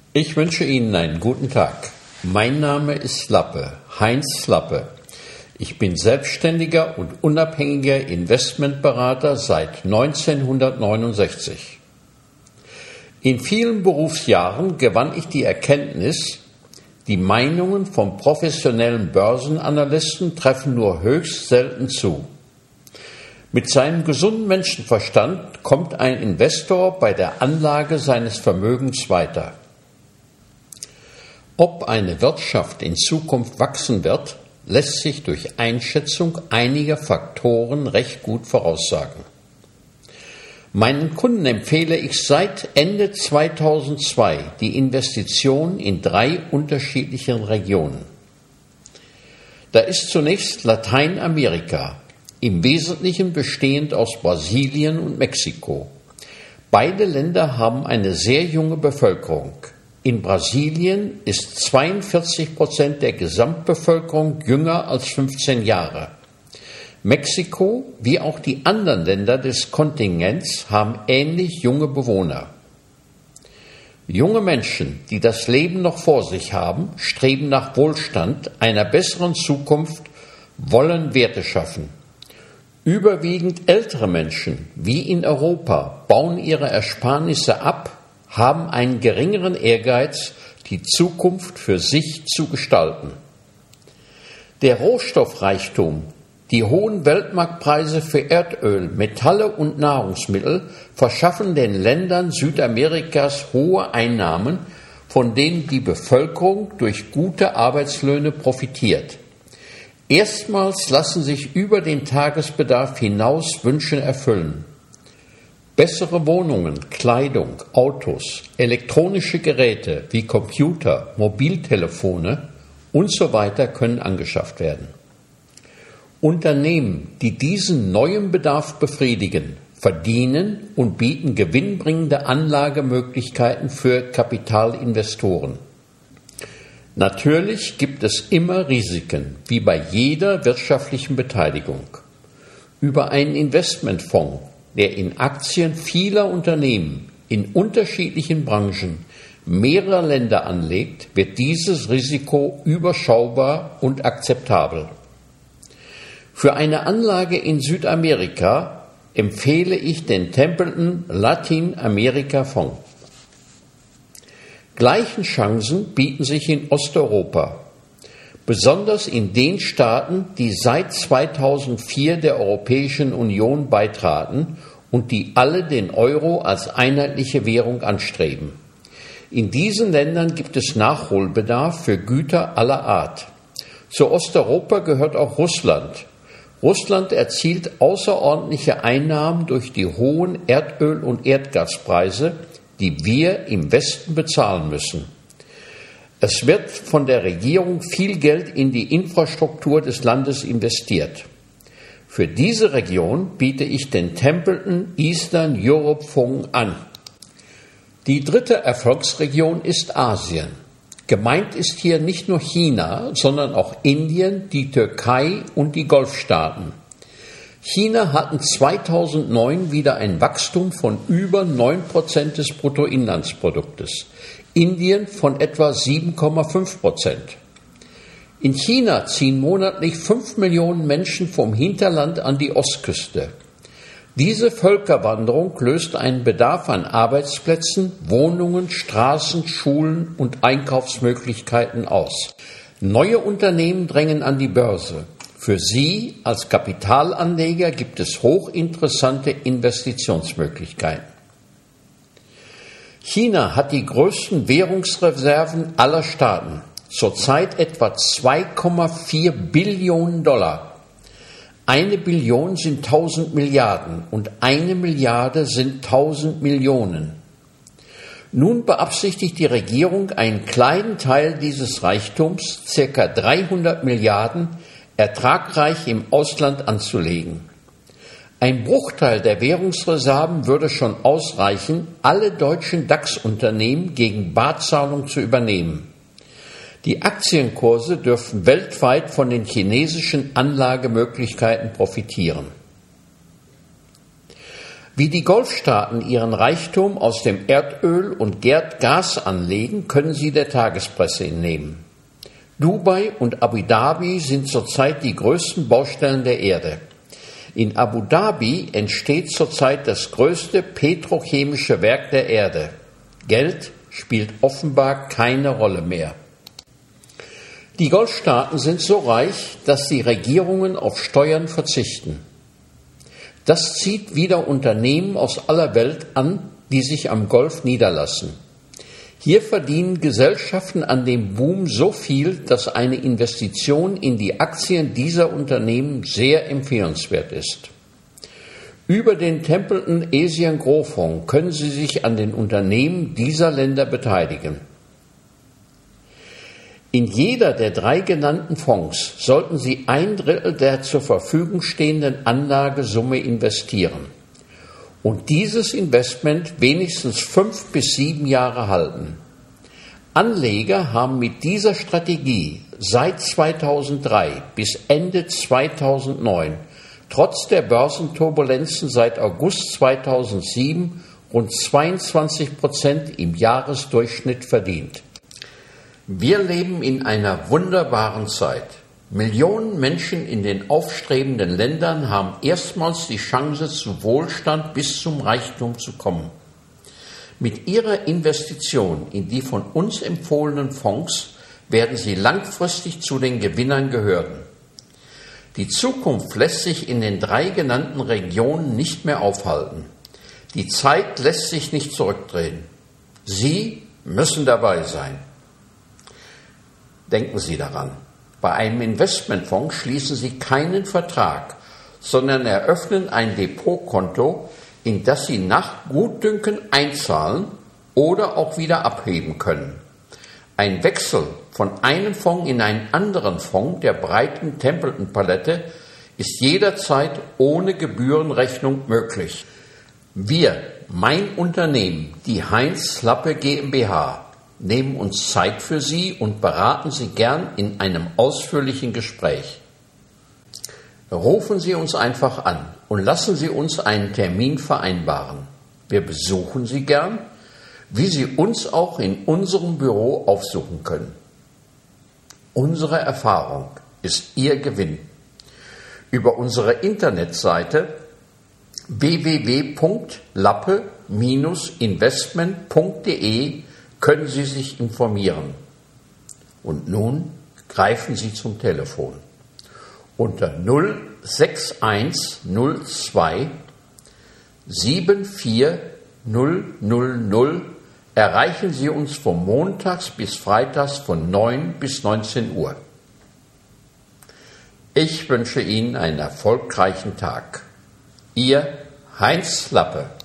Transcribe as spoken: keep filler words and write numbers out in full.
Ich wünsche Ihnen einen guten Tag. Mein Name ist Lappe, Heinz Lappe. Ich bin selbstständiger und unabhängiger Investmentberater seit neunzehnhundertneunundsechzig. In vielen Berufsjahren gewann ich die Erkenntnis, die Meinungen von professionellen Börsenanalysten treffen nur höchst selten zu. Mit seinem gesunden Menschenverstand kommt ein Investor bei der Anlage seines Vermögens weiter. Ob eine Wirtschaft in Zukunft wachsen wird, lässt sich durch Einschätzung einiger Faktoren recht gut voraussagen. Meinen Kunden empfehle ich seit Ende zweitausendzwei die Investition in drei unterschiedlichen Regionen. Da ist zunächst Lateinamerika, im Wesentlichen bestehend aus Brasilien und Mexiko. Beide Länder haben eine sehr junge Bevölkerung. In Brasilien ist zweiundvierzig Prozent der Gesamtbevölkerung jünger als fünfzehn Jahre. Mexiko, wie auch die anderen Länder des Kontinents, haben ähnlich junge Bewohner. Junge Menschen, die das Leben noch vor sich haben, streben nach Wohlstand, einer besseren Zukunft, wollen Werte schaffen. Überwiegend ältere Menschen, wie in Europa, bauen ihre Ersparnisse ab, haben einen geringeren Ehrgeiz, die Zukunft für sich zu gestalten. Der Rohstoffreichtum, die hohen Weltmarktpreise für Erdöl, Metalle und Nahrungsmittel verschaffen den Ländern Südamerikas hohe Einnahmen, von denen die Bevölkerung durch gute Arbeitslöhne profitiert. Erstmals lassen sich über den Tagesbedarf hinaus Wünsche erfüllen. Bessere Wohnungen, Kleidung, Autos, elektronische Geräte wie Computer, Mobiltelefone und so weiter können angeschafft werden. Unternehmen, die diesen neuen Bedarf befriedigen, verdienen und bieten gewinnbringende Anlagemöglichkeiten für Kapitalinvestoren. Natürlich gibt es immer Risiken, wie bei jeder wirtschaftlichen Beteiligung. Über einen Investmentfonds, der in Aktien vieler Unternehmen in unterschiedlichen Branchen mehrerer Länder anlegt, wird dieses Risiko überschaubar und akzeptabel. Für eine Anlage in Südamerika empfehle ich den Templeton Latin America Fonds. Gleichen Chancen bieten sich in Osteuropa, besonders in den Staaten, die seit zweitausendvier der Europäischen Union beitraten und die alle den Euro als einheitliche Währung anstreben. In diesen Ländern gibt es Nachholbedarf für Güter aller Art. Zu Osteuropa gehört auch Russland. Russland erzielt außerordentliche Einnahmen durch die hohen Erdöl- und Erdgaspreise, die wir im Westen bezahlen müssen. Es wird von der Regierung viel Geld in die Infrastruktur des Landes investiert. Für diese Region biete ich den Templeton Eastern Europe Fonds an. Die dritte Erfolgsregion ist Asien. Gemeint ist hier nicht nur China, sondern auch Indien, die Türkei und die Golfstaaten. China hatten zweitausendneun wieder ein Wachstum von über neun Prozent des Bruttoinlandsproduktes. Indien von etwa sieben Komma fünf Prozent. In China ziehen monatlich fünf Millionen Menschen vom Hinterland an die Ostküste. Diese Völkerwanderung löst einen Bedarf an Arbeitsplätzen, Wohnungen, Straßen, Schulen und Einkaufsmöglichkeiten aus. Neue Unternehmen drängen an die Börse. Für Sie als Kapitalanleger gibt es hochinteressante Investitionsmöglichkeiten. China hat die größten Währungsreserven aller Staaten, zurzeit etwa zwei Komma vier Billionen Dollar. Eine Billion sind tausend Milliarden und eine Milliarde sind tausend Millionen. Nun beabsichtigt die Regierung, einen kleinen Teil dieses Reichtums, ca. dreihundert Milliarden, ertragreich im Ausland anzulegen. Ein Bruchteil der Währungsreserven würde schon ausreichen, alle deutschen DAX-Unternehmen gegen Barzahlung zu übernehmen. Die Aktienkurse dürften weltweit von den chinesischen Anlagemöglichkeiten profitieren. Wie die Golfstaaten ihren Reichtum aus dem Erdöl und Gas anlegen, können Sie der Tagespresse entnehmen. Dubai und Abu Dhabi sind zurzeit die größten Baustellen der Erde. In Abu Dhabi entsteht zurzeit das größte petrochemische Werk der Erde. Geld spielt offenbar keine Rolle mehr. Die Golfstaaten sind so reich, dass die Regierungen auf Steuern verzichten. Das zieht wieder Unternehmen aus aller Welt an, die sich am Golf niederlassen. Hier verdienen Gesellschaften an dem Boom so viel, dass eine Investition in die Aktien dieser Unternehmen sehr empfehlenswert ist. Über den Templeton Asian Growth Fonds können Sie sich an den Unternehmen dieser Länder beteiligen. In jeder der drei genannten Fonds sollten Sie ein Drittel der zur Verfügung stehenden Anlagesumme investieren und dieses Investment wenigstens fünf bis sieben Jahre halten. Anleger haben mit dieser Strategie seit zweitausenddrei bis Ende zweitausendneun trotz der Börsenturbulenzen seit August zweitausendsieben rund zweiundzwanzig Prozent im Jahresdurchschnitt verdient. Wir leben in einer wunderbaren Zeit. Millionen Menschen in den aufstrebenden Ländern haben erstmals die Chance, zu Wohlstand bis zum Reichtum zu kommen. Mit ihrer Investition in die von uns empfohlenen Fonds werden sie langfristig zu den Gewinnern gehören. Die Zukunft lässt sich in den drei genannten Regionen nicht mehr aufhalten. Die Zeit lässt sich nicht zurückdrehen. Sie müssen dabei sein. Denken Sie daran. Bei einem Investmentfonds schließen Sie keinen Vertrag, sondern eröffnen ein Depotkonto, in das Sie nach Gutdünken einzahlen oder auch wieder abheben können. Ein Wechsel von einem Fonds in einen anderen Fonds der breiten Templeton-Palette ist jederzeit ohne Gebührenrechnung möglich. Wir, mein Unternehmen, die Heinz Lappe GmbH, nehmen uns Zeit für Sie und beraten Sie gern in einem ausführlichen Gespräch. Rufen Sie uns einfach an und lassen Sie uns einen Termin vereinbaren. Wir besuchen Sie gern, wie Sie uns auch in unserem Büro aufsuchen können. Unsere Erfahrung ist Ihr Gewinn. Über unsere Internetseite w w w punkt lappe Bindestrich investment punkt de können Sie sich informieren. Und nun greifen Sie zum Telefon. Unter null sechs eins null zwei sieben vier null null null erreichen Sie uns von montags bis freitags von neun bis neunzehn Uhr. Ich wünsche Ihnen einen erfolgreichen Tag. Ihr Heinz Lappe.